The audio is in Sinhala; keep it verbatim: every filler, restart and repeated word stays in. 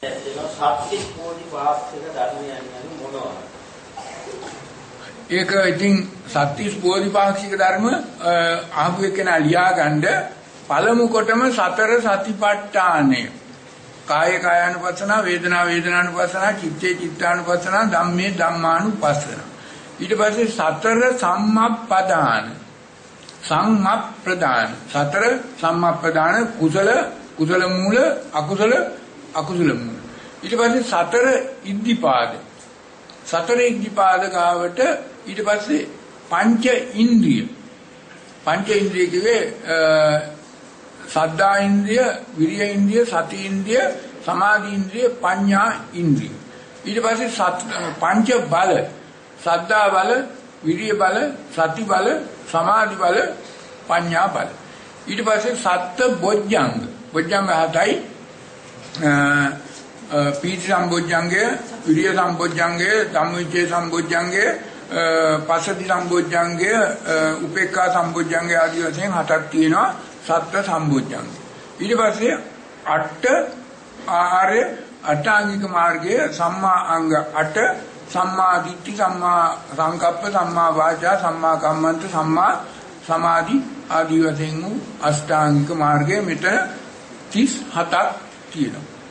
සත්‍තිස් බෝධිපාක්ෂික ධර්ම යන්නේ මොනවාද? ඒක ඉතින් සත්‍තිස් බෝධිපාක්ෂික ධර්ම අහපු එකනා ලියා ගන්න පළමු කොටම සතර සතිපට්ඨානය. කාය කායानुපස්සනා, වේදනා වේදනානුපස්සනා, චිත්තේ චිත්තානුපස්සනා, ධම්මේ ධම්මානුපස්සනා. ඊට පස්සේ සතර සම්මප්පදාන. සම්මප්පදාන. සතර සම්මප්පදාන කුසල කුසල මූල, අකුසල අකුසල මූල. ඊට පස්සේ සතර ඉද්ධිපාද. සතර ඉද්ධිපාද ගාවට ඊට පස්සේ පංච ඉන්ද්‍රිය. පංච ඉන්ද්‍රිය කිව්වේ සද්ධා ඉන්ද්‍රිය, විරිය ඉන්ද්‍රිය, සති ඉන්ද්‍රිය, සමාධි ඉන්ද්‍රිය, පඤ්ඤා ඉන්ද්‍රිය. ඊට පස්සේ පංච බල. සද්ධා බල, විරිය බල, සති බල, සමාධි බල, පඤ්ඤා බල. ඊට පස්සේ සත්ත බොජ්ජංග. බොජ්ජංග හතයි. පීති සම්බොජ්ජංගය, විරිය සම්බොජ්ජංගය, ධම්මවිචේ සම්බොජ්ජංගය, පසති සම්බොජ්ජංගය, උපේක්ඛා සම්බොජ්ජංගය ආදී වශයෙන් හතක් තියෙනවා. සත්‍ය සම්බොජ්ජංග. ඊට පස්සේ අට ආර්ය අටාංගික මාර්ගයේ සම්මා අංග අට, සම්මා දිට්ඨි, සම්මා සංකප්ප, සම්මා වාචා, සම්මා කම්මන්ත, සම්මා සමාධි ආදී වශයෙන් අෂ්ටාංගික මාර්ගයේ මෙතන තිස් හතක් තියෙනවා.